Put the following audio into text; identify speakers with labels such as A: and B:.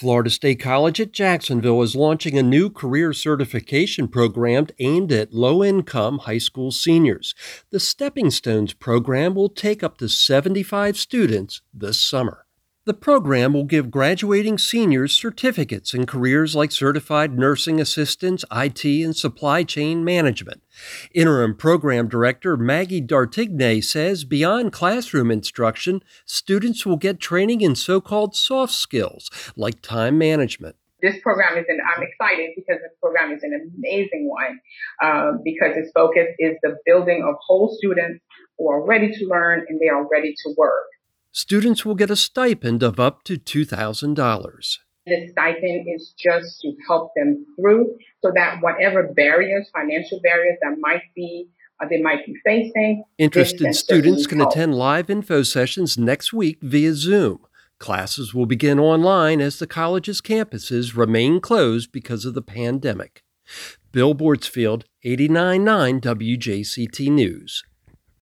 A: Florida State College at Jacksonville is launching a new career certification program aimed at low-income high school seniors. The Stepping Stones program will take up to 75 students this summer. The program will give graduating seniors certificates in careers like certified nursing assistants, IT, and supply chain management. Interim Program Director Maggie D'Artigne says beyond classroom instruction, students will get training in so-called soft skills like time management.
B: This program I'm excited because this program is an amazing one because its focus is the building of whole students who are ready to learn and they are ready to work.
A: Students will get a stipend of up to $2,000.
B: This stipend is just to help them through so that whatever barriers, financial barriers that they might be facing.
A: Interested students can attend live info sessions next week via Zoom. Classes will begin online as the college's campuses remain closed because of the pandemic. Bill Bortsfield, 89.9 WJCT News.